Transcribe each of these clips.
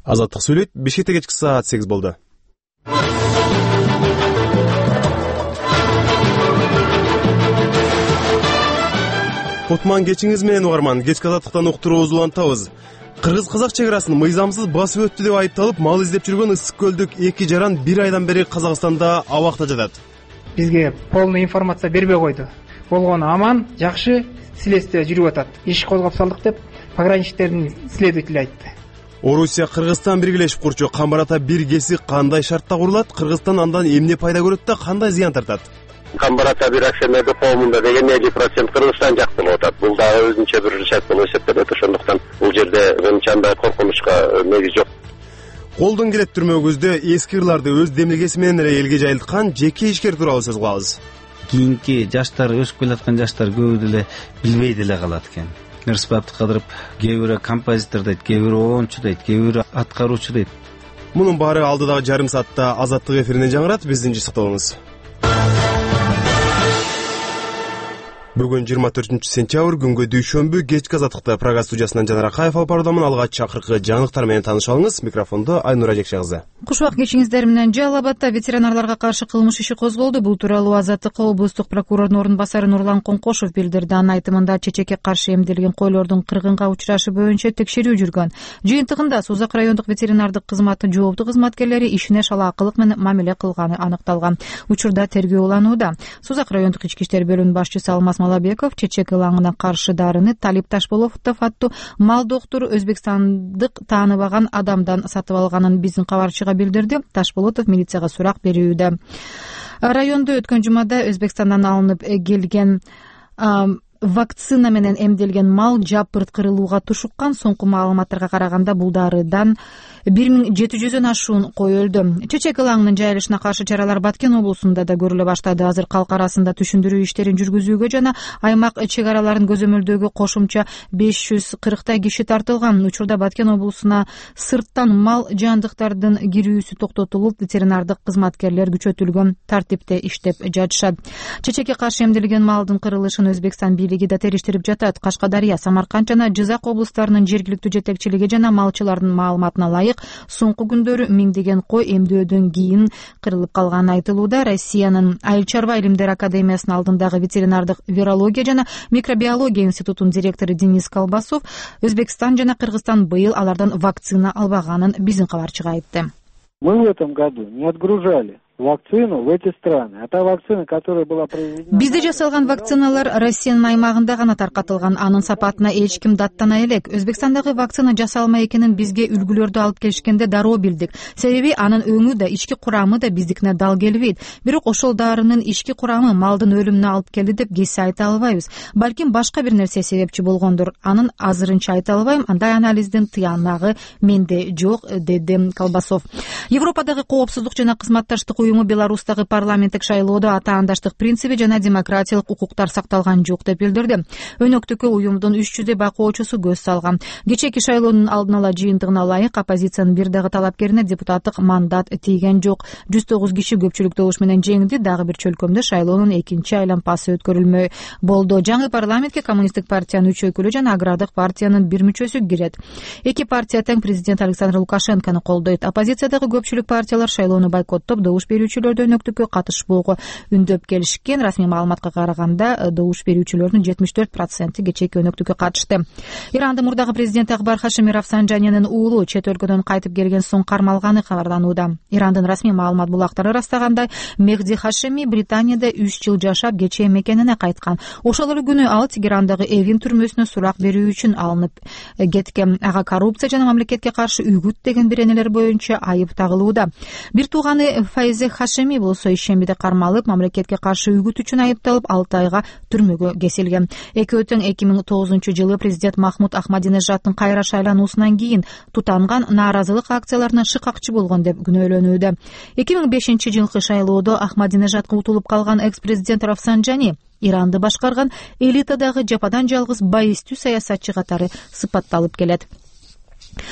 Азаттык сүйлөйт. Бишкекте кечки саат 8 болду. Кутман кечиңиз менен угарман. Кечки азаттыктан уктуруубузду улантабыз. Кыргыз-казак чек арасын мыйзамсыз басып өттү деп айыпталып, мал издеп жүргөн ысык көлдүк 2 жаран 1 айдан бери Казакстанда абакта жатат. Бизге полный информация бербей койду. Болгону аман, жакшы, следствие жүрүп атат. Иш козгоп салдык деп пограничниктердин следователи айтты. Орусия Кыргызстан биргелешип курчу Камбарата бир кесик кандай шартта курулат? Кыргызстан андан эмне пайда көрөт да кандай зыян тартат? Камбарата бир СМБ коомунда деген 50% Кыргызстан жактылып атат. Бул да өзүнчө бир шарт болуп эсептелет. Ошондуктан бул жерде мынча андай коркунучка негиз жок. Колдон келет түрмөгүздө эски ырларды өз демилгеси менен эле элге жайылткан жеке ишкер тууралуу сөз кылабыз. Кийинки жаштар, өсүп келаткан жаштар көбү деле билбей деле калат экен. Мирсипай Абдыкадыров кээ бирөө композитор дейт, кээ бирөө оончу дейт, кээ бирөө аткаруучу дейт. Мунун баары алдыдагы жарым саатта Азаттык эфиринен жаңырат. Биздин жыштыкта болуңуз. Бүгүн 24-сентябрь күнгө дүйшөмбү кечки азаттыкта программа студиясынан Жанар Акаев алып баруудамын. Алгач чакыркы жаңылыктар менен таанышып алыңыз. Микрофондо Айнура Жекше кызы. Кушбак кечиңиздер менен Жалал Абадта ветеринарларга каршы кылмыш иши козголду. Бул тууралуу Азаттыкка облустук прокурордун орун басары Нурлан Коңкошов билдирди. Анын айтымында чечекке каршы эмделген койлордун кыргынга учурашы боюнча текшерүү жүргөн. Жыйынтыгында Созак райондук ветеринардык кызматтын жооптуу кызматкерлери ишине шалаакылык менен мамиле кылганы аныкталган. Учурда тергөө уланууда. Созак райондук ички иштер бөлүмүнүн башчысы Алмаз Малабеков чечек ылаңына каршы дарыны Талип Ташболовдов аттуу мал доктуру өзбекстандык тааныбаган адамдан сатып алганын биздин кабарчыга билдирди. Ташболотов милицияга сурак берүүдө. Райондо өткөн жумада Өзбекстандан алынып келген вакцина менен эмделген мал жапырт кырылууга тушуккан. Соңку маалыматтарга караганда бул дарыдан 1700дөн ашуун кой өлдү. Чечек ылаңынын жайылышына каршы чаралар Баткен облусунда да көрүлө баштады. Азыр калк арасында түшүндүрүү иштерин жүргүзүүгө жана аймак чек араларын көзөмөлдөөгө кошумча 540 киши тартылган. Учурда Баткен облусуна сырттан мал жандыктардын кирүүсү токтотулуп, ветеринардык кызматкерлер күчөтүлгөн тартипте иштеп жатышат. Чечекке каршы эмделген малдын кырылышын Өзбекстан бийлиги да териштирип жатат. Кашкадария, Самарканд жана Жизак облустарынын жергиликтүү жетекчилиги жана малчылардын маалыматына ылайык соңку күндөрү миңдеген кой эмдөөдөн кийин кырылып калганы айтылууда. Россиянын Айыл чарба илимдер академиясынын алдындагы ветеринардык вирология жана микробиология институтунун директору Денис Колбасов Өзбекстан жана Кыргызстан быйыл алардан вакцина албаганын биздин кабарчыга айтты. Мы в этом году не отгружали вакцину в эти страны. А та вакцина, которая была произведена... Бизде жасалган вакциналар Россиянын аймагында гана таркатылган. Анын сапатына эч ким даттана элек. Өзбекстандагы вакцина жасалма экенин бизге үлгүлөрдү алып келишкенде дароо билдик. Себеби анын өңү да, ички курамы да биздикине дал келбейт. Бирок ошол дарынын ички курамы малдын өлүмүнө алып келди деп кесе айта албайбыз. Балким башка бир нерсе себепчи болгондур. Анын азырынча айта албайм. Андай анализдин тыянагы менде жок, деди Колбасов. Европадагы коопсуздук жана кызматташтык уюму Беларустагы парламенттик шайлоодо атаандаштык принциби жана демократиялык укуктар сакталган жок деп билдирди. Өнөктүккө уюмдун 300 бакоочусу көз салган. Кечээки шайлоонун алдын ала жыйынтыгына ылайык оппозициянын бир дагы талапкерине депутаттык мандат тийген жок. 109 киши көпчүлүк добуш менен жеңди. Дагы бир чөлкөмдө шайлоонун экинчи айланпасы өткөрүлмөй болду. Жаңы парламентке коммунисттик партиянын 3 өкүлү жана агрардык партиянын 1 мүчөсү кирет. Эки партия тең президент Александр Лукашенкону колдойт. Оппозициядагы көпчүлүк партиялар шайлоону бойкоттоп, добуш берүүчүлөрдү өнөктүккө катышпоого үндөп келишкен. Расмий маалыматка караганда добуш берүүчүлөрдүн 74% кечээки өнөктүккө катышты. Ирандын мурдагы президенти Акбар Хашими Рафсанжанинин уулу чет өлкөдөн кайтып келген соң кармалганы кабарланууда. Ирандын расмий маалымат булактары ырастагандай, Мехди Хашими Британияда 3 жыл жашап кечээ мекенине кайткан. Ошол эле күнү ал Тегерандагы Эвин түрмөсүнө сурак берүү үчүн алынып кеткен. Ага коррупция жана мамлекетке каршы үгүт деген биренелер боюнча айып тагылууда. Бир тууганы Файзе Хашеми болсо ишембиде кармалып, мамлекетке каршы үгүт үчүн айыпталып 6 айга түрмөгө кесилген. Экөө тең 2009-жылы президент Махмуд Ахмадинежаддын кайра шайлануусунан кийин тутанган нааразылык акцияларына шыкакчы болгон деп күнөөлөнүүдө. 2005-жылкы шайлоодо Ахмадинежадга утулуп калган экс-президент Рафсанжани Иранды башкарган элитадагы жападан жалгыз байыстүү саясатчы катары сыпатталып келет.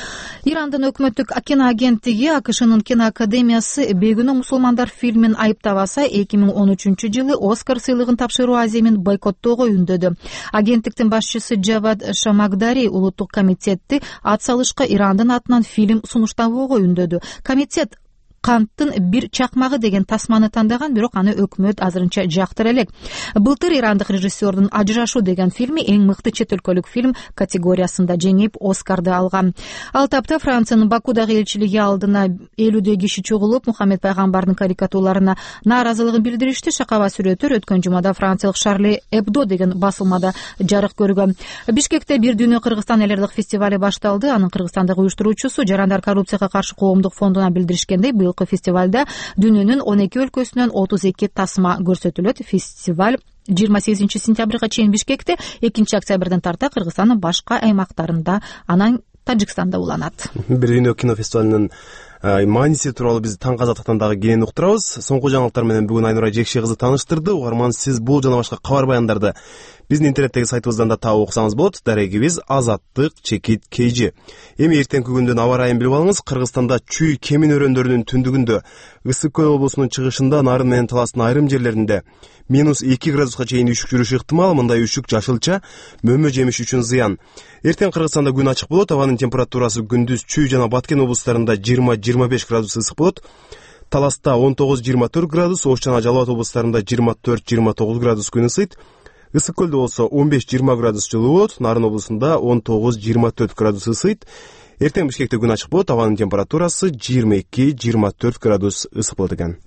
Ирандын өкмөттүк киноагенттиги АКШнын киноакадемиясы бейгүнөө мусулмандар фильмин айыптабаса 2013-жылы Оскар сыйлыгын тапшыруу аземин бойкоттоого үндөдү. Агенттиктин башчысы Джавад Шамагдари улуттук комитетти ат салышка Ирандын атынан фильм сунуштабоого үндөдү. Комитет канттын бир чакмагы деген тасманы тандаган, бирок аны өкмөт азырынча жактыра элек. Былтыр ирандык режиссердун Ажырашуу деген фильми эң мыкты чет өлкөлүк фильм категориясында жеңип Оскарды алган. Ал тапта Франциянын Бакудагы элчилиги алдына 50 киши чогулуп, Мухаммед пайгамбардын карикатураларына нааразылыгын билдиришти. Шакаба сүрөттөр өткөн жумада франциялык Шарли Эбдо деген басылмада жарык көргөн. Бишкекте Бир дүйнө Кыргызстан элердик фестивали башталды. Анын Кыргызстандагы уюштуруучусу Жарандар коррупцияга каршы коомдук фондуна билдиришкендей, фестивалда дүйнөнүн 12 өлкөсүнөн 32 тасма көрсөтүлөт. Фестиваль 28 сентябрга чейин Бишкекте, 2 октябрдан тарта Кыргызстандын башка аймактарында, анан Тажикстанда уланат. Бир дүйнө кинофестивалынын мааниси тууралуу биз таң казактыктан дагы кенен уктурабыз. Соңку жаңылыктар менен бүгүн Айнура Жекше кызы тааныштырды. Угарман, сиз бул жана башка кабар баяндарды биздин интернеттеги сайтыбыздан да таап окусаңыз болот. Дарегибиз @azattyk_kg. Эми эртеңки күндүн аба ырайын билип алыңыз. Кыргызстанда Чүй Кемин өрөндөрүнүн түндүгүндө, Ысык көл облусунун чыгышында, Нарын менен Таластын айрым жерлеринде -2 градуска чейин үшүк жүрүшү ыктымал. Мындай үшүк жашылча мөмө жемиш үчүн зыян. Эртең Кыргызстанда күн ачык болот. Абанын температурасы күндүз Чүй жана Баткен облустарында 20-25 градус ысык болот. Таласта 19-24 градус, Ош жана Жалал Абад облустарында 24-29 градус күн ысыйт. Ысык көлдө болсо 15-20 градус жылуу болот. Нарын облусунда 19-24 градус ысыйт. Эртең Бишкекте күн ачык болот. Абанын температурасы 22-24 градус ысык болот экен.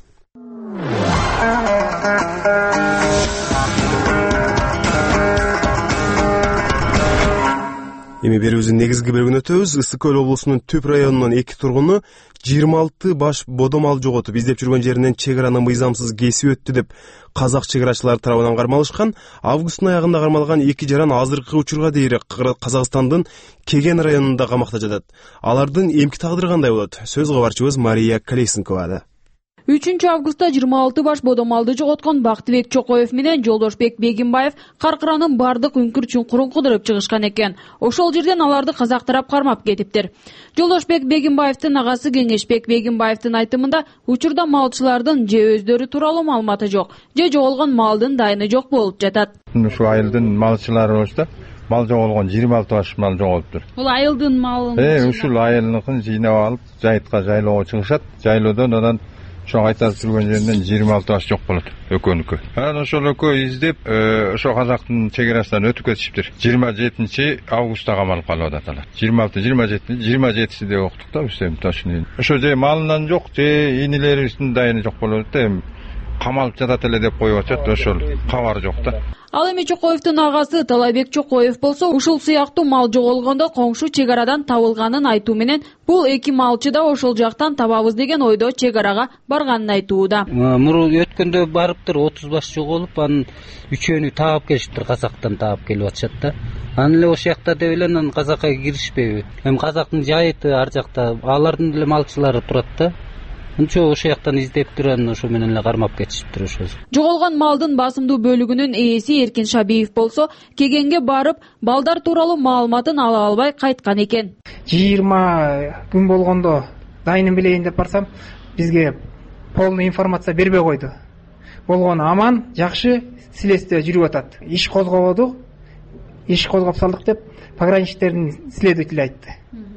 Эми берүүбүздүн негизги бөлүгүнө өтөбүз. Ысык көл облусунун Түп районунун 2 тургуну 26 баш бодомал жоготуп, издеп жүргөн жеринен чек араны мыйзамсыз кесип өттү деп казак чек арачылары тарабынан кармалышкан. Августтун аягында кармалган 2 жаран азыркы учурга дейин Казакстандын Кеген районунда камакта жатат. Алардын эмки тагдыры кандай болот? Сөз кабарчыбыз Мария Колесникова. 3 августта 26 баш бодомалды жоготкон Бактыбек Чокоев менен Жолдошбек Бегимбаев каркыранын бардык үңкүр чуңкурун кыдырып чыгышкан экен. Ошол жерден аларды казак тарап кармап кетиптир. Жолдошбек Бегимбаевдин агасы Кеңешбек Бегимбаевдин айтымында учурда малчылардын же өздөрү тууралуу маалыматы жок, же жоголгон малдын дайыны жок болуп жатат. Ушу айылдын малчылары болсо мал жоголгон 26 баш мал жоголуптур. Бул айылдын малы. Ушул айылдыкын жыйнап алып, жайытка жайлоого чыгышат. Жайлоодон анан ошо айтып жүргөн жеринен 26 баш жок болот, экөөнүкү. Анан ошол экөө издеп, ошо казактын чек арасынан өтүп кетишиптир. 27 августта камалып калып атат алар. 27 деп октук да биз эми точно. Ошо же малынан жок, же инилерибиздин дайыны жок болот да, эми камалып жатат эле деп коюп атат, ошол кабар жок да. Ал эми Чокоевдин агасы Талайбек Чокоев болсо, ушул сыяктуу мал жоголгондо коңшу чек арадан табылганын айтуу менен, бул эки малчы да ошол жактан табабыз деген ойдо чек арага барганын айтууда. Муру өткөндө барыптыр, 30 баш жоголуп, анын үчөөнү таап келишиптир, казактан таап келип атышат да. Анан эле ошол жакта деп эле анан казакка киришпейби. Эми казактын жайыты ар жакта, алардын деле малчылары турат да. Ошол жактан издеп турган, ошо менен эле кармап кетишиптир ошо. Жоголгон малдын басымдуу бөлүгүнүн ээси Эркин Шабиев болсо, Кегенге барып, балдар тууралуу маалыматын ала албай кайткан экен. 20 күн болгондо дайынын билейин деп барсам, бизге полный информация бербей койду. Болгону аман, жакшы, следствие жүрүп атат. Иш козгободук, иш козгоп салдык деп пограничниктердин следователь айтты.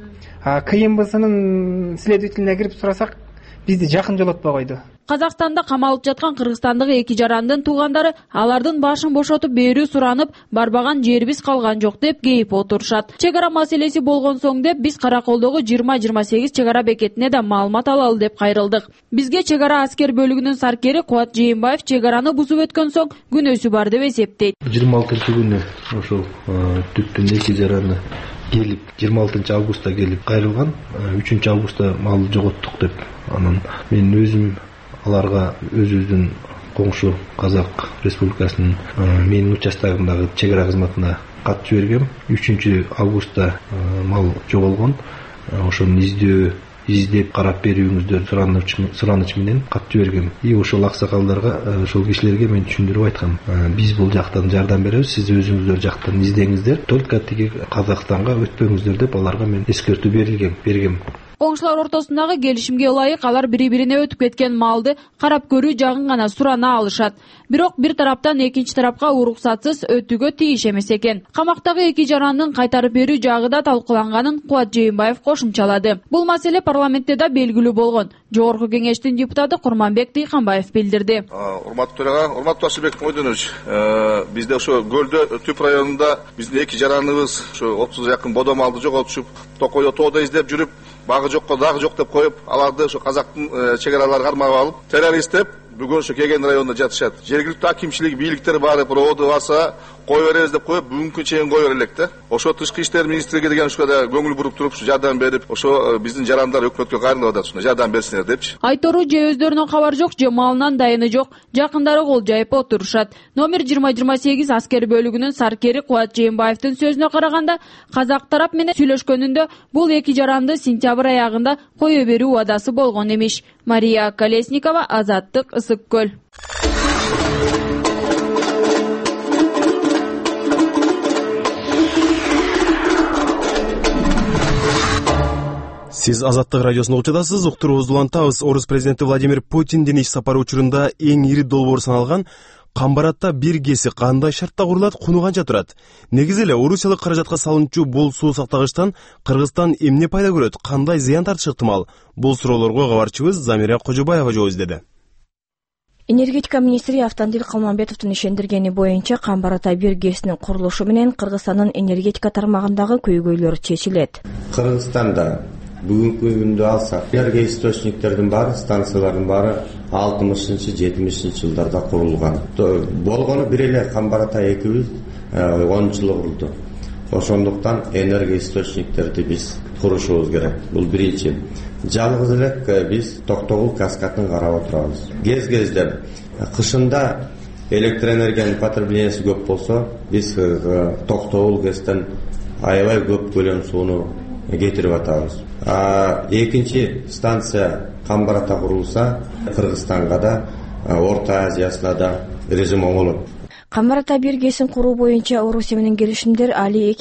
КМБСынын следователине кирип сурасак, бизди жакын жолотпой койду. Казакстанда камалып жаткан кыргызстандагы эки жарандын туугандары алардын башын бошотуп берүү суранып, барбаган жерибиз калган жок деп кейип отурушат. Чек ара маселеси болгон соң деп биз Караколдогу 20-28 чек ара бекетине да маалымат алалы деп кайрылдык. Бизге чек ара аскер бөлүгүнүн саркери Кубат Жээнбаев чек араны бузуп өткөн соң күнөөсү бар деп эсептейт. 26-күнү ошол түптүн эки жараны келип, 26 августта келип кайрылган. 3 августта мал жоготтук деп, анан мен өзүм аларга өзүбүздүн коңшу Казак Республикасынын менин участогундагы чек ара кызматына кат жибергем. 3 августта мал жоголгон. Ошонун издөө издеп карап берүүңүздөрдү сураныч менен кат жибергем. И ошол аксакалдарга, ошол кишилерге мен түшүндүрүп айткам. Биз бул жактан жардам беребиз, сиз өзүңүздөр жактан издеңиздер, только тиги Казакстанга өтпөңүздөр деп аларга мен эскертүү бергем. Коңшулар ортосундагы келишимге ылайык алар бири-бирине өтүп кеткен малды карап көрүү жагын гана сурана алышат. Бирок бир тараптан экинчи тарапка уруксатсыз өтүүгө тийиш эмес экен. Камактагы эки жарандын кайтарып берүү жагы да талкууланганын Кубат Жээнбаев кошумчалады. Бул маселе парламентте да белгилүү болгон. Жогорку кеңештин депутаты Курманбек Дыйканбаев билдирди. Урматтуу төрага, урматтуу Асылбек Мойдонович, бизде ошо Көлдө Түп районунда биздин эки жараныбыз ошо 30 жакын бодо малды жоготушуп, Токойдо тоодо издеп жүрүп, багы жокко дагы жок деп коюп, аларды ошо Казактын чек кармап алып, террорист деп бүгүн ошо Кеген районунда жатышат. Жергиликтүү акимчилик, бийликтер барып, проводу баса, кой беребиз деп коюп, бүгүнкү чейин кой бере элек да. Ошо Тышкы иштер министрлиги деген ушуга да көңүл буруп туруп, жардам берип, ошо биздин жарандар өкмөткө кайрылып атат, ушуна жардам берсиңер депчи. Айтору же өздөрүнөн кабар жок, же малынан дайыны жок, жакындары кол жайып отурушат. Номер 2028 аскер бөлүгүнүн саркери Кубат Жээнбаевдин сөзүнө караганда, казак тарап менен сүйлөшкөнүндө бул эки жаранды сентябрь аягында кое берүү убадасы болгон эмиш. Мария Колесникова, Азаттык, Ысык Көл. Сиз Азаттык радиосун угуп жатасыз. Уктуруубузду улантабыз. Орус президенти Владимир Путиндин иш сапары учурунда эң ири долбоор саналган Камбаратта бир ГЭСи кандай шартта курулат, куну канча турат? Негизи эле орусиялык каражатка салынчу бул суу сактагычтан Кыргызстан эмне пайда көрөт, кандай зыян тартышы ыктымал? Бул суроолорго кабарчыбыз Замира Кожобаева жооп издеди. Энергетика министри Автандил Калманбетовдун ишендиргени боюнча Камбарата бир ГЭСинин курулушу менен Кыргызстандын энергетика тармагындагы көйгөйлөр чечилет. Кыргызстанда бүгүнкү күндө алсак, энергия источниктердин баары, станциялардын баары 60-70 жылдарда курулган. Болгону бир эле Камбарата 10 жыл курулду. Ошондуктан энергия источниктерди биз курушубуз керек. Бул биринчи. Жалгыз эле биз Токтогул каскадын карап отурабыз. Кез-кезден кышында электроэнергиянын потреблениясы көп болсо, биз Токтогул ГЭСтен аябай көп көлөм сууну кетирип атабыз. Экинчи станция Камбарата курулса, Кыргызстанга да, Орто Азиясына да режим оңолот. Камбарата бир ГЭСин куруу боюнча Орусия менен келишимдер али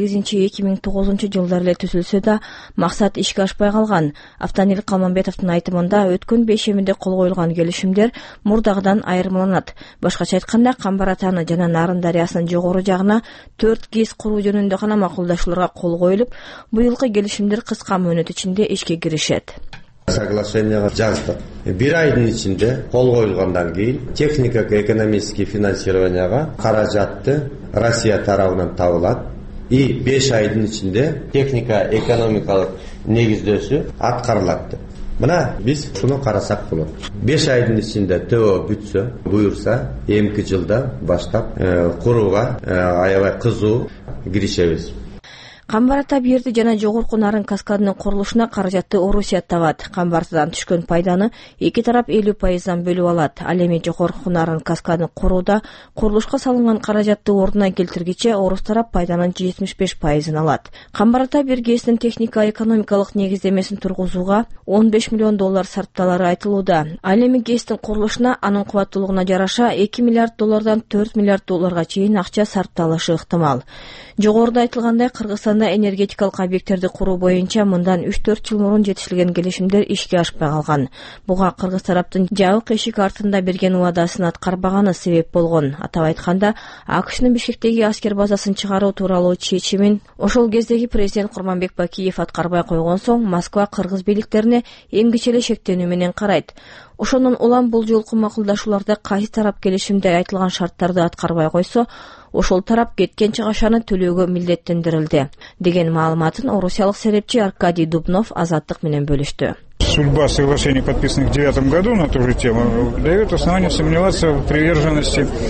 2008-2009 жылдары эле түзүлсө да, максат ишке ашпай калган. Автандил Калманбетовдун айтымында өткөн бейшембиде кол коюлган келишимдер мурдагыдан айырмаланат. Башкача айтканда, Камбаратаны жана Нарын дарыясынын жогору жагына 4 ГЭС куруу жөнүндө гана макулдашууларга кол коюлуп, быйылкы келишимдер кыска мөөнөт ичинде ишке киришет. Соглашенияга жаздык. Бир айдын ичинде кол коюлгандан кийин технико-экономический финансированияга каражатты Россия тарабынан табылат. И 5 айдын ичинде технико-экономикалык негиздөөсү аткарылат. Мына биз ушуну карасак болот. 5 айдын ичинде ТО бүтсө, буюрса, эмки жылда баштап курууга аябай кызуу киришебиз. Камбарата бирди жана жогорку Нарын каскадынын курулушуна каражатты Орусия табат. Камбаратадан түшкөн пайданы эки тарап 50%дан бөлүп алат. Ал эми жогорку Нарын каскадын курууда курулушка салынган каражатты ордуна келтиргиче орус тарап пайданын 75%ын алат. Камбарата бир ГЭСинин технико-экономикалык негиздемесин тургузууга $15 миллион сарпталары айтылууда. Ал эми ГЭСтин курулушуна анын кубаттуулугуна жараша $2 миллиард $4 миллиард чейин акча сарпталышы ыктымал. Жогоруда айтылгандай, Кыргызстанда энергетикалык объекттерди куруу боюнча мындан 3-4 жыл мурун жетишилген келишимдер ишке ашпай калган. Буга кыргыз тараптын жабык эшик артында берген убадасын аткарбаганы себеп болгон. Атап айтканда, АКШнын Бишкектеги аскер базасын чыгаруу тууралуу чечимин ошол кездеги президент Курманбек Бакиев аткарбай койгон соң, Москва кыргыз бийликтерине эң кичиле шектенүү менен карайт. Ошондон улам бул жолку макулдашууларда кайсы тарап келишимде айтылган шарттарды аткарбай койсо, ошол тарап кеткен чыгашаны төлөөгө милдеттендирилди деген маалыматын орусиялык серепчи Аркадий Дубнов Азаттык менен бөлүштү. Судьба соглашений, подписанных в 2009 году на ту же тему, дает основание сомневаться в приверженности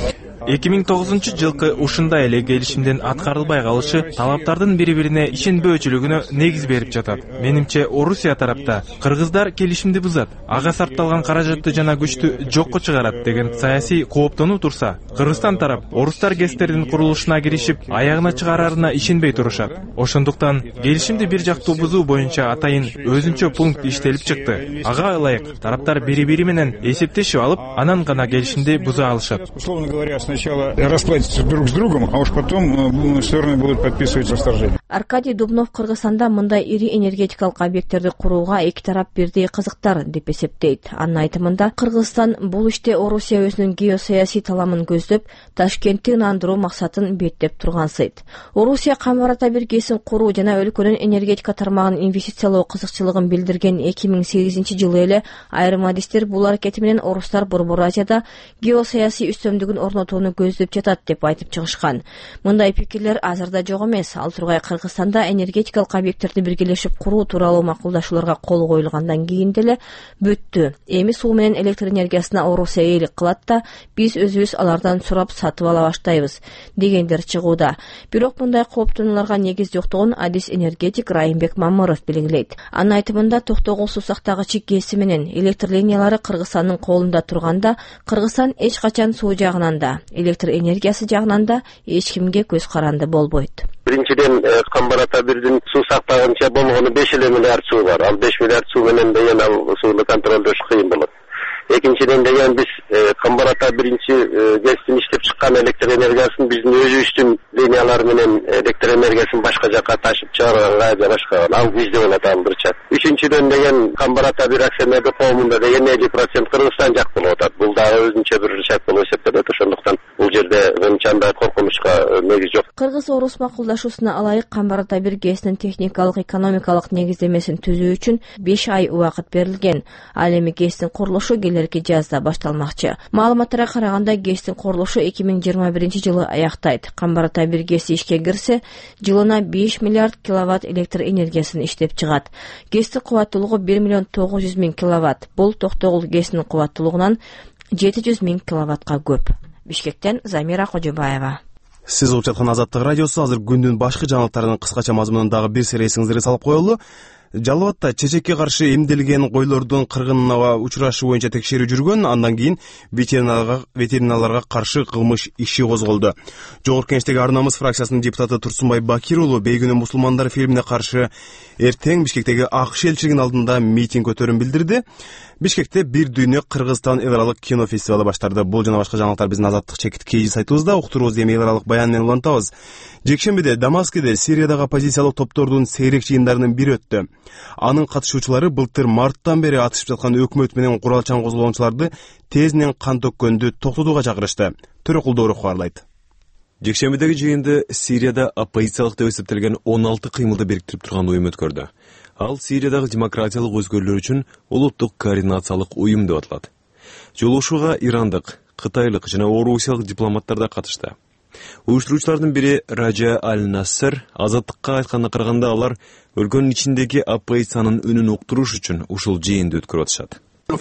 2009-жылкы ушундай эле келишимдин аткарылбай калышы талаптардын бири-бирине ишенбөөчүлүгүнө негиз берип жатат. Менимче, Орусия тарапта кыргыздар келишимди бузат, ага сарпталган каражатты жана күчтү жокко чыгарат деген саясий кооптонуу турса, Кыргызстан тарап орустар ГЭСтердин курулушуна киришип, аягына чыгарарына ишенбей турушат. Ошондуктан келишимди бир жактуу бузуу боюнча атайын өзүнчө пункт иштелип чыкты. Ага ылайык тараптар бири-бири менен эсептешип алып, анан гана келишимди буза алышат. Условно говоря, сначала расплатятся друг с другом, а уж потом стороны будут подписывать расторжение. Аркадий Дубнов Кыргызстанда мындай ири энергетикалык объекттерди курууга эки тарап бирдей кызыктар деп эсептейт. Анын айтымында, Кыргызстан бул иште Орусия өзүнүн геосаясий таламын көздөп, Ташкентти ынандыруу максатын беттеп тургансыйт. Орусия Камбарата бир ГЭСин куруу жана өлкөнүн энергетика тармагын инвестициялоо кызыкчылыгын билдирген 2008-жылы эле айрым адистер бул аракети менен орустар Борбор Азияда геосаясий үстөмдүгүн орнотууну көздөп жатат деп айтып чыгышкан. Мындай пикирлер азырда жок эмес. Ал тургай Кыргызстанда энергетикалык объекттерди биргелешип куруу тууралуу макулдашууларга кол коюлгандан кийин деле бүттү. Эми суу менен электр энергиясына Орусия ээлик кылат да, биз өзүбүз алардан сурап сатып ала баштайбыз дегендер чыгууда. Бирок мындай кооптонууларга негиз жоктугун адис энергетик Райымбек Мамыров белгилейт. Анын айтымында, Токтогул суу сактагычы ГЭСи менен электр линиялары Кыргызстандын колунда турганда, Кыргызстан эч качан суу жагынан да, электр энергиясы жагынан да эч кимге көз каранды болбойт. Биринчиден Камбарата бирдин суу сактагычы болгону 5 миллиард суу бар. Ал 5 миллиард суу менен деген ал сууну контролдош кыйын болот. Экинчиден деген биз Камбарата биринчи ГЭСтин иштеп чыккан электр энергиясын биздин өзүбүздүн линиялар менен электр энергиясын башка жакка ташып чыгарганга же башка ал бизде болот алдырча. Үчүнчүдөн деген Камбарата бир акционердик коомунда деген 50% Кыргызстан жак болуп атат. Бул дагы өзүнчө бир шарт болуп эсептелет. Ошондуктан бул жерде менимче андай коркунучка негиз жок. Кыргыз-Орус макулдашуусуна ылайык Камбарата бир ГЭСинин техникалык экономикалык негиздемесин түзүү үчүн 5 ай убакыт берилген. Ал эми ГЭСтин курулушу келерки жазда башталмакчы. Маалыматтарга караганда, ГЭСтин курулушу 2021-жылы аяктайт. Камбарата бир ГЭСи ишке кирсе, жылына 5 миллиард киловатт электр энергиясын иштеп чыгат. ГЭСтин кубаттуулугу 1.900.000 киловатт. Бул Токтогул ГЭСинин кубаттуулугунан 700.000 киловаттка көп. Бишкектен Замира Кожобаева. Сиз угуп жаткан Азаттык радиосу. Азыр күндүн башкы жаңылыктарынын кыскача мазмунундагы бир сер эсиңизге салып коелу. Жалал Абадта чечекке каршы эмделген койлордун кыргынына учурашы боюнча текшерүү жүргөн, андан кийин ветеринарларга каршы кылмыш иши козголду. Жогорку Кеңештеги Ар намыс фракциясынын депутаты Турсунбай Бакир уулу Бейгүнөө мусулмандар фильмине каршы эртең Бишкектеги АКШ элчилигинин алдында митинг өтөрүн билдирди. Бишкекте бир дүйнө Кыргызстан эл аралык кино фестивалы баштарды. Бул жана башка жаңылыктар биздин Азаттык чекит KG сайтыбызда. Уктурубузду эми эл аралык баян менен улантабыз. Жекшембиде Дамаскиде Сириядагы оппозициялык топтордун сейрек жыйындарынын бири өттү. Анын катышуучулары былтыр марттан бери атышып жаткан өкмөт менен куралчан козголгончуларды тезинен кан төккөндү токтотууга чакырышты. Төрөкул Дооруков кабарлайт. Жекшембидеги жыйынды Сирияда оппозициялык деп эсептелген 16 кыймылды бириктирип турган уюм өткөрдү. Ал Сириядагы демократиялык өзгөрүүлөр үчүн улуттук координациялык уюм деп аталат. Жолугушууга ирандык, кытайлык жана орусиялык дипломаттар да катышты. Уюштуруучулардын бири Ража Аль-Нассер Азаттыкка айтканына караганда, алар өлкөнүн ичиндеги оппозициянын үнүн уктуруш үчүн ушул жыйынды өткөрүп атышат.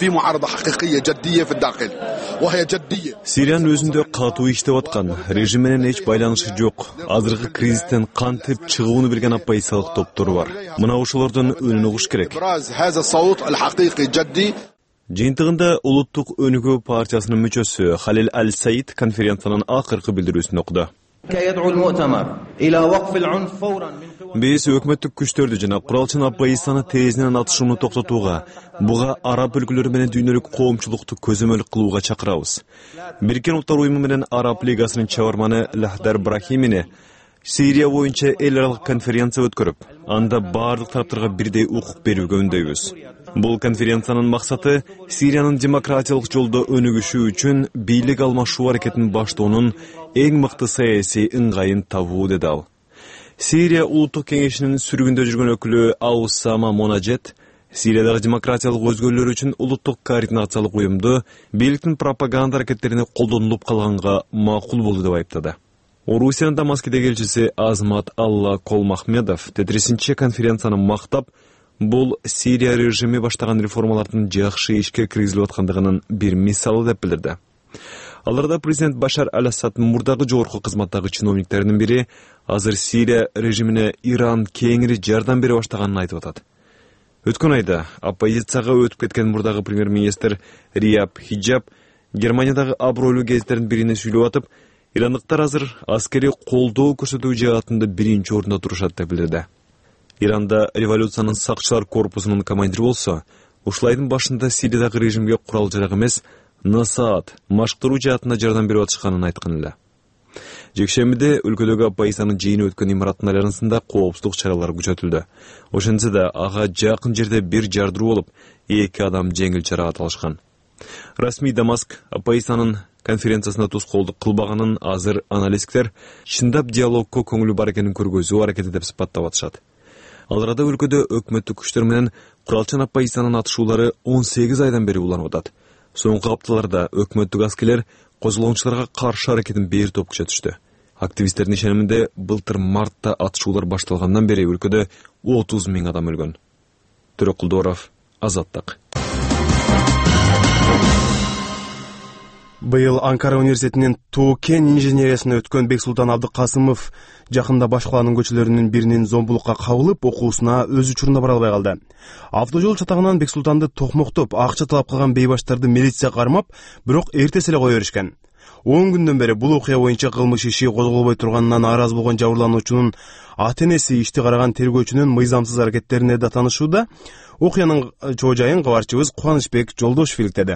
Сириянын өзүндө катуу иштеп аткан, режим менен эч байланышы жок, азыркы кризистен кантип чыгууну билген оппозициялык топтор бар. Мына ошолордун үнүн угуш керек. Жыйынтыгында Улуттук өнүгүү партиясынын мүчөсү Халил Аль-Саид конференциянын акыркы билдирүүсүн окуду. Биз өкмөттүк күчтөрдү жана куралчан оппозицияны тезинен атышууну токтотууга, буга араб өлкөлөрү менен дүйнөлүк коомчулукту көзөмөл кылууга чакырабыз. Бириккен Улуттар уюму менен Араб лигасынын чабарманы Лахдар Брахимини Сирия боюнча эл аралык конференция өткөрүп, анда бардык тараптарга бирдей укук берүүгө үндөйбүз. Бул конференциянын максаты Сириянын демократиялык жолдо өнүгүшү үчүн бийлик алмашуу аракетин баштоонун эң мыкты саясий ыңгайын табуу, деди ал. Сирия Улуттук кеңешинин сүргүндө жүргөн өкүлү Аусама Монажет Сириядагы демократиялык өзгөрүүлөр үчүн улуттук координациялык уюмду бийликтин пропаганда аракеттерине колдонулуп калганга макул болду деп айыптады. Орусиянын Дамаскидеги элчиси Азмат Алла Колмахмедов тетресинче конференцияны мактап, бул Сирия режими баштаган реформалардын жакшы ишке киргизилип аткандыгынын бир мисалы деп билдирди. Аларда президент Башар Аль-Асаддын мурдагы жогорку кызматтагы чиновниктеринин бири азыр Сирия режимине Иран кеңири жардам бере баштаганын айтып атат. Өткөн айда оппозицияга өтүп кеткен мурдагы премьер-министр Рияб Хиджаб Германиядагы абройлуу гезиттердин бирине сүйлөп атып, ирандыктар азыр аскери колдоо көрсөтүү жаатында биринчи орунда турушат деп билдирди. Иранда революциянын сакчылар корпусунун командири болсо, ушулайдын башында Сириядагы режимге курал-жарак эмес, насаат, машыктыруу жаатында жардам берип атышканын айткан эле. Жекшембиде өлкөдөгү оппозициянын жыйыны өткөн имараттын айланасында коопсуздук чаралары күчөтүлдү. Ошентсе да ага жакын жерде бир жардыруу болуп, 2 адам жеңил жаракат алышкан. Расмий Дамаск оппозициянын конференциясында тоскоолдук кылбаганын азыр аналитиктер чындап диалогко көңүлү бар экенин көргөзүү аракети деп сыпаттап атышат. Ал арада өлкөдө өкмөттүк күчтөр менен куралчан оппозициянын атышуулары 18 айдан бери уланып атат. Соңку апталарда өкмөттүк аскерлер козголгончуларга каршы аракетин бээр топ күчөтүштү. Активисттердин ишениминде былтыр мартта атышуулар башталгандан бери өлкөдө 30 000 адам өлгөн. Төрөкулдоров, Азаттык. Быйыл Анкара университетинин Тоо-Кен инженериясына өткөн Бексултан Абдыкасымов жакында баш калаанын көчөлөрүнүн биринин зомбулукка кабылып, окуусуна өз учурунда бара албай калды. Автожол чатагынан Бексултанды токмоктоп, акча талап кылган бейбаштарды милиция кармап, бирок эртеси эле кое беришкен. 10 күндөн бери бул окуя боюнча кылмыш иши козголбой турганынан нааразы болгон жабырлануучунун ата-энеси ишти караган тергөөчүнүн мыйзамсыз аракеттерине да таанышууда. Окуянын чоо жайын кабарчыбыз Кубанычбек Жолдошев иликтеди.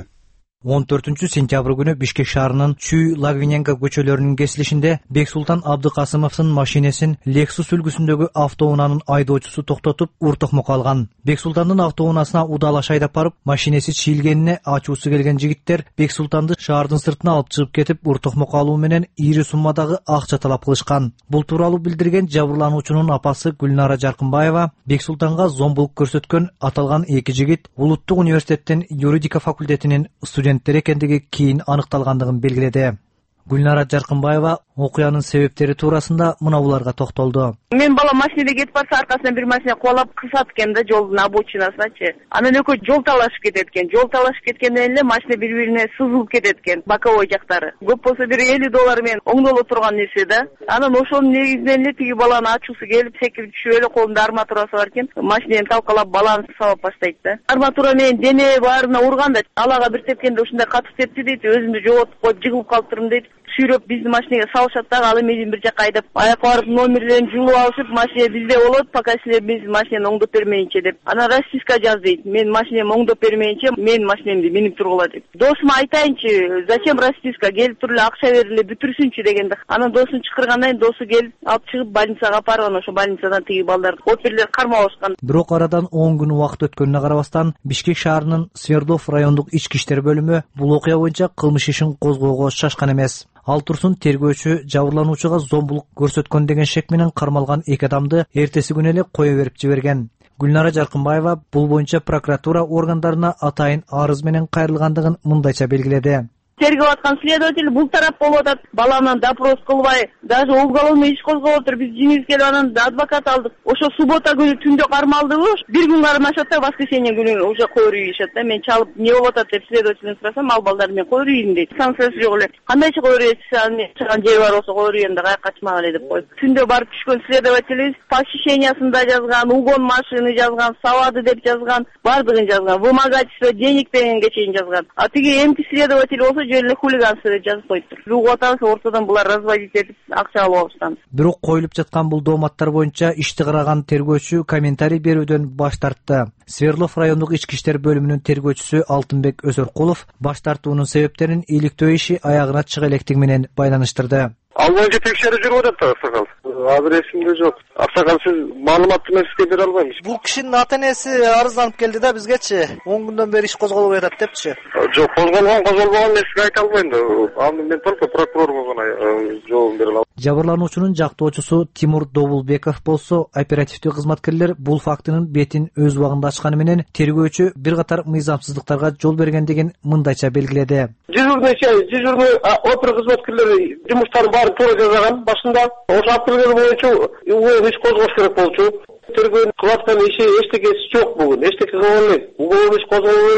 14-сентябрь күнү Бишкек шаарынын Чүй Лагвиненко көчөлөрүнүн кесилишинде Бексултан Абдыкасымовдун машинесин Lexus үлгүсүндөгү автоунаанын айдоочусу токтотуп, уртокмокко алган. Бексултандын автоунаасына удалаш айдап барып, машинеси чийилгенине ачуусу келген жигиттер Бексултанды шаардын сыртына алып чыгып кетип, уртокмокко алуу менен ири суммадагы акча талап кылышкан. Бул тууралуу билдирген жабырлануучунун апасы Гүлнара Жаркынбаева Бексултанга зомбулук көрсөткөн аталган 2 жигит Улуттук университеттин юридика факультетинин студенттер экендиги кийин аныкталгандыгын белгиледи. Гүлнара Жаркынбаева окуянын себептери туурасында мынабуларга токтолду. Мен бала машинеде кетип барса, аркасынан бир машина кубалап кысат экен да жолдун обочинасыначы. Анан экөө жол талашып кетет экен. Жол талашып кеткенден эле машина бири-бирине сызылып кетет экен, боковой жактары. Көп болсо бир $50 менен оңдоло турган нерсе да. Анан ошонун негизинен эле тиги баланын ачуусу келип, секирип түшүп эле колунда арматурасы бар экен. Машинени талкалап баланы сабап баштайт да. Арматура менен дене баарына урган да, алага бир тепкенде ушундай катык тепти дейт, өзүмдү жоготуп коюп жыгылып калыптырмын дейт. Сүйрөп биздин машинеге салышат да, ал эми бир жакка айдап, аякка барып номерлерин жуулуп алышып, машина бизде болот, пока силер биздин машинени оңдоп бермейинче деп. Анан расписка жаз дейт. Мен машинемди оңдоп бермейинче, менин машинемди минип тургула деп. Досума айтайынчы, зачем расписка, келип туруп эле акча берип эле бүтүрсүнчү дегенде. Анан досун чакыргандан кийин досу келип алып чыгып больницага апарып, ошо больницадан тиги балдар оперлер кармап алышкан. Бирок арадан 10 күн убакыт өткөнүнө карабастан, Бишкек шаарынын Свердлов райондук ички иштер бөлүмү бул окуя боюнча кылмыш ишин козгоого шашкан эмес. Ал турсун тергөөчү жабырлануучуга зомбулук көрсөткөн деген шек менен кармалган 2 адамды эртеси күнү эле кое берип жиберген. Гүлнара Жаркынбаева бул боюнча прокуратура органдарына атайын арыз менен кайрылгандыгын мындайча белгиледи. Тергеп аткан следователь бул тарап болуп атат. Баланы допрос кылбай, даже уголовный иш козгоп отур. Биз жинибиз келип анан адвокат алдык. Ошо суббота күнү түндө кармалдыбы, бир күн кармашат да, воскресенье күнү уже койруу ийишет да. Мен чалып, эмне болуп атат деп следовательден сурасам, ал балдар мен койруу ийдим дейт. Санкциясы жок эле. Кандайча койруу ийсең, чыган жери бар болсо койруу ийем да, каяка качмак эле деп коюп. Түндө барып түшкөн следователибиз посещениясында жазган, угон машины жазган, савады деп жазган, бардыгын жазган, вымогательство денег дегенге чейин жазган. А тиги эмки следователь болсо жөн эле хулиганство деп жазып коюптур. Угуп атабыз, ортодон булар разводить этип акча алып алышкан. Бирок коюлуп жаткан бул дооматтар боюнча ишти караган тергөөчү комментарий берүүдөн баш тартты. Свердлов райондук ички иштер бөлүмүнүн тергөөчүсү Алтынбек Өсөркулов баш тартуунун себептерин иликтөө иши аягына чыга электиги менен байланыштырды. Ал боюнча текшерүү жүрүп атат да, Аксакал. Азыр эсимде жок. Аксакал, сиз маалыматты мен сизге бере албайм. Бул кишинин ата-энеси арызданып келди да бизгечи. 10 күндөн бери иш козголбой атат депчи. Жок, козголбогон мен сизге айта албайм да. Аны мен только прокурорго гана жообун бере алам. Жабырлануучунун жактоочусу Тимур Добулбеков болсо, оперативдүү кызматкерлер бул фактынын бетин өз убагында ачканы менен тергөөчү бир катар мыйзамсыздыктарга жол бергендигин мындайча белгиледи. Дежурный опер кызматкерлери жумуштарын баарын туура жасаган башында. Ошо акыргы боюнча иш козгош керек болчу. Тергөөнүн кылып аткан иши эчтекеси жок бүгүн. Эчтеке кылып элек. Уголовный иш козголуп элек.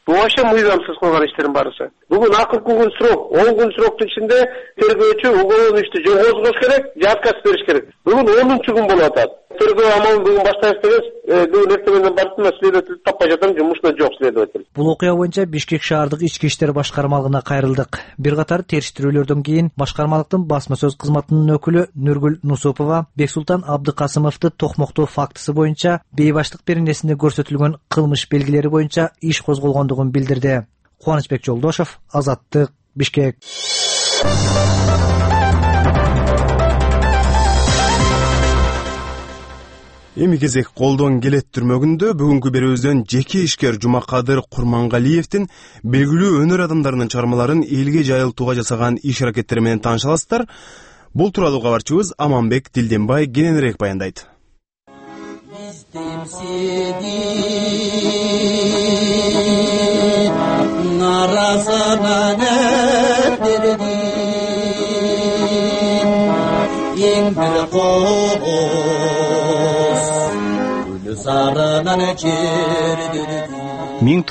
Бул вообще мыйзамсыз кылган иштердин баарысы. Бүгүн акыркы күн срок, 10 күн сроктун ичинде тергөөчү уголовный ишти же козгош керек, же отказ бериш керек. Бүгүн 10-күн болуп атат. Тергөө амалын бүгүн баштайбыз деген, бүгүн эртеңден барып следователь таппай жатам, жумушта жок следователь. Бул окуя боюнча Бишкек шаардык ички иштер башкармалыгына кайрылдык. Бир катар териштирүүлөрдөн кийин башкармалыктын басма сөз кызматынын өкүлү Нургүл Нусупова Бексултан Абдыкасымовду токмоктоо фактысы боюнча бейбаштык беренесинде көрсөтүлгөн кылмыш белгилери боюнча иш козголгондугун билдирди. Кубанычбек Жолдошов, Азаттык, Бишкек. Эми кезек колдон келет түрмөгүндө бүгүнкү берүүбүздөн жеке ишкер Жумакадыр Курмангалиевдин белгилүү өнөр адамдарынын чыгармаларын элге жайылтууга жасаган иш аракеттери менен тааныша аласыздар. Бул тууралуу кабарчыбыз Аманбек Дилденбай кененирээк баяндайт. Миң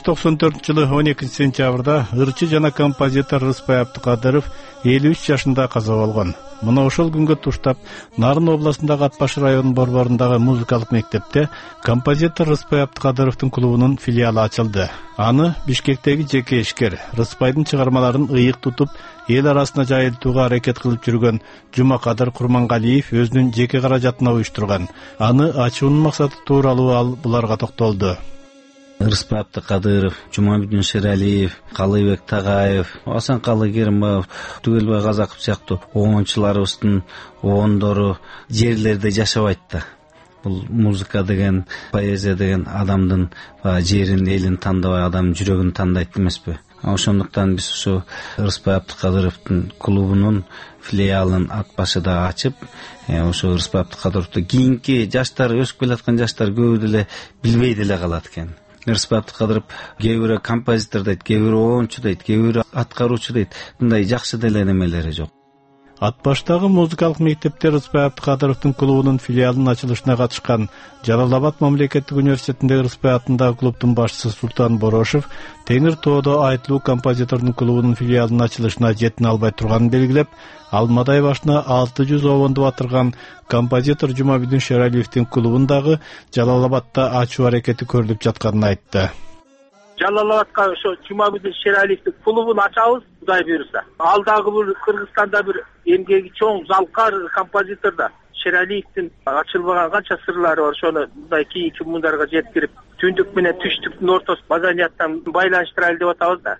1994 жылы 12 сентябрда ырчы жана композитор Рыспай Абдыкадыров 53 жашында каза болгон. Мына ошол күнгө туштап Нарын областындагы Атбаш районунун борборундагы музыкалык мектепте композитор Рыспай Абдыкадыровдун клубунун филиалы ачылды. Аны Бишкектеги жеке ишкер Рыспайдын чыгармаларын ыйык тутуп, эл арасына жайылтууга аракет кылып жүргөн Жумакадыр Курмангалиев өзүнүн жеке каражатына уюштурган. Аны ачуунун максаты тууралуу ал буларга токтолду. Рыспай Абдыкадыров, Жумабүдүн Шералиев, Калыбек Тагаев, Асан Калы Керимбаев, Түгелбай Казаков сыяктуу оончуларыбыздын оондору жерлерде жашабайт да. Бул музыка деген, поэзия деген адамдын жерин, элин тандабай, адамдын жүрөгүн тандайт эмеспи? Ошондуктан биз ушу Рыспай Абдыкадыровдун клубунун филиалын Атбашыда ачып, ошо Рыспай Абдыкадыровду кийинки жаштар, өсүп келаткан жаштар көбү деле билбей деле калат экен. Рыспай Абдыкадыров кээ бирөө композитор дейт, кээ бирөө оончу дейт, кээ бирөө аткаруучу дейт. Мындай жакшы деле немелери жок. Атбаштагы музыкалык мектепте Рыспай Абдыкадыровдун клубунун филиалынын ачылышына катышкан Жалал-Абад мамлекеттик университетиндеги Рыспай атындагы клубдун башчысы Султан Борошев Теңир тоодо айтылуу композитордун клубунун филиалынын ачылышына жетине албай турганын белгилеп, Алмадай башына 600 обонду батырган композитор Жумабүдүн Шералиевдин клубун дагы Жалал-Абадта ачуу аракети көрүлүп жатканын айтты. Жалал-Абадка ошо Жумабүдүн Шералиевдин клубун ачабыз, Кудай буйруса. Алдагы бир Кыргызстанда бир эмгеги чоң залкар композитор да Шералиевдин ачылбаган канча сырлары бар, ошону мындай кийинки мундарга жеткирип, түндүк менен түштүктүн ортосу базанияттан байланыштырайлы деп атабыз да.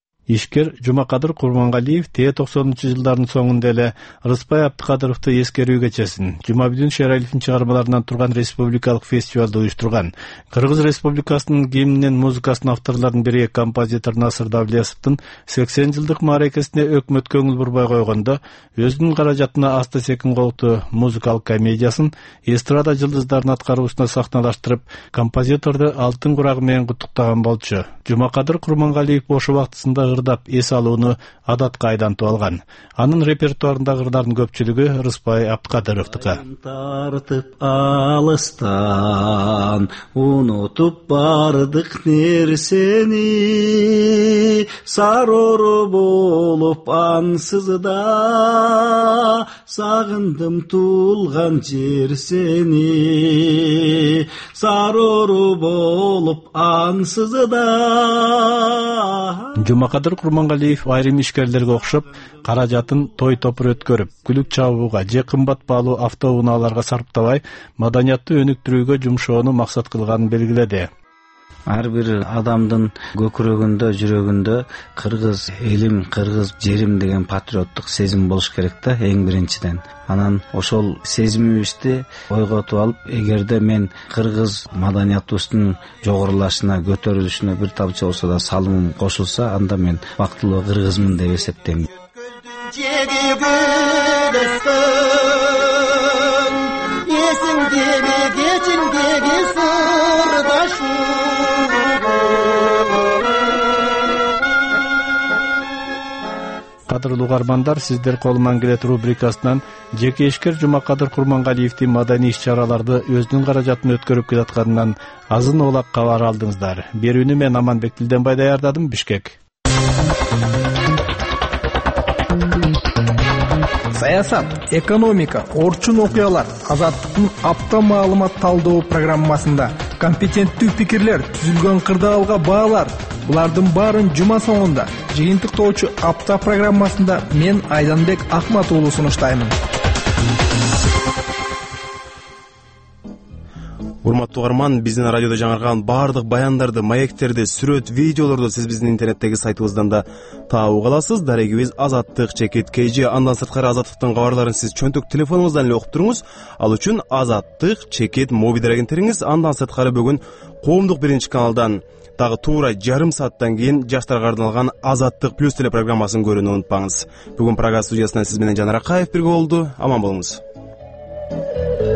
Ишкер Жумакадыр Курмангалиев Т-90-жылдардын соңунда эле Рыспай Абдыкадыровду эскерүү кечесин Жумабүдүн Шералиевдин чыгармаларынан турган республикалык фестивалды уюштурган. Кыргыз Республикасынын гимнинин музыкасынын авторлорунун бири композитор Насыр Давлесовдун 80 жылдык мааракесине өкмөт көңүл бурбай койгондо өзүнүн каражатына Аста Секин Колту музыкалык комедиясын эстрада жылдыздарын аткаруусуна сахналаштырып, композиторду алтын курагы менен куттуктаган болчу. Жумакадыр Курмангалиев бош убактысында ырдап эс алууну адатка айлантып алган. Анын репертуарындагы ырдардын көпчүлүгү Рыспай Абдыкадыровдука. Тартып алыстан унутуп бардык нерсени, сарору болуп ансызда сагындым тулган жер сени, сарору болуп ансызда. Жумакадыр Курмангалиев айрым ишкерлерге окшоп, каражатын той топур өткөрүп, күлүк чабууга же кымбат баалуу автоунааларга сарптабай, маданияттуу өнүктүрүүгө жумшоону максат кылганын белгиледи. Ар бир адамдын көкүрөгүндө, жүрөгүндө кыргыз элим, кыргыз жерим деген патриоттук сезим болуш керек да, эң биринчиден. Анан ошол сезимибизди ойготуп алып, эгерде мен кыргыз маданиятыбыздын жогорулашына, көтөрүлүшүнө бир тамчы болсо да салымым кошулса, анда мен бактылуу кыргызмын деп эсептейм. кадырлуу угармандар, сиздер колуман келет рубрикасынан жеке ишкер Жумакадыр Курмангалиевдин маданий иш-чараларды өзүнүн каражатына өткөрүп келатканынан азын оолак кабар алдыңыздар. Берүүнү мен Аманбек Тилденбай даярдадым, Бишкек. Саясат, экономика, орчун окуялар Азаттыктын апта маалымат талдоо программасында компетенттүү пикирлер, түзүлгөн кырдаалга баалар. Булардын баарын жума соңунда жыйынтыктоочу апта программасында мен Айданбек Акмат уулу сунуштаймын. Урматтуу угарман, биздин радиодо жаңырган баардык баяндарды, маектерди, сүрөт, видеолорду сиз биздин интернеттеги сайтыбыздан да табууга аласыз. Дарегибиз Азаттык чекит KG. Андан сырткары Азаттыктын кабарларын сиз чөнтөк телефонуңуздан эле окуп туруңуз. Ал үчүн Азаттык чекит моби дерегин териңиз. Андан сырткары бүгүн Коомдук биринчи каналдан дагы туура жарым сааттан кийин жаштарга арналган Азаттык плюс телепрограммасын көрүүнү унутпаңыз. Бүгүн программа студиясынан сиз менен Жанар Акаев бирге болду. Аман болуңуз.